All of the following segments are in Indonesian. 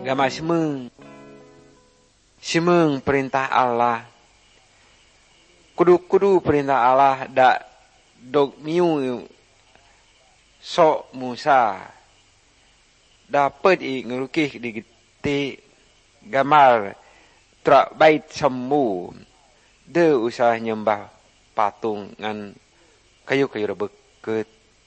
Gama simeng perintah Allah. Kudu perintah Allah da dog miu sok Musa dapat ngelukih di geti gambar trak bait semu de usah nyembah patung ngan kayu-kayu rebeket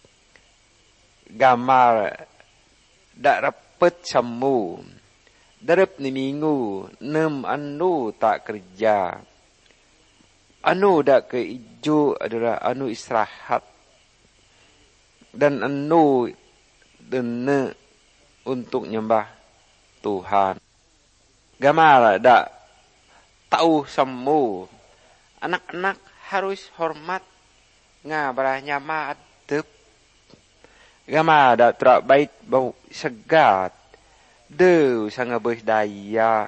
gambar dak repet semu darep ni minggu 6 anu tak kerja anu dak ke ijo adalah anu istirahat dan anu dene untuk nyembah Tuhan. Gamal dak tahu semu anak-anak harus hormat ngabarah nyama adep. Gamal dak terak bait bau segat de usah ngebeuh daya.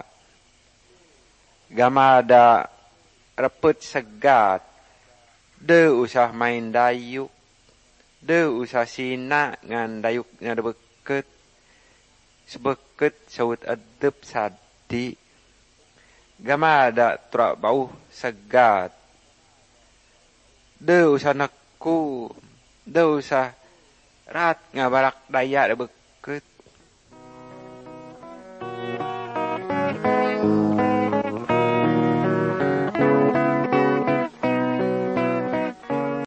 Gamal dak repet segat de usah main dayuk. De usah sina ngan dayuk ngadebeket sebeket saut adep sadi gama ada terak bau segat de usah neku de usah rat ngabarak daya debeket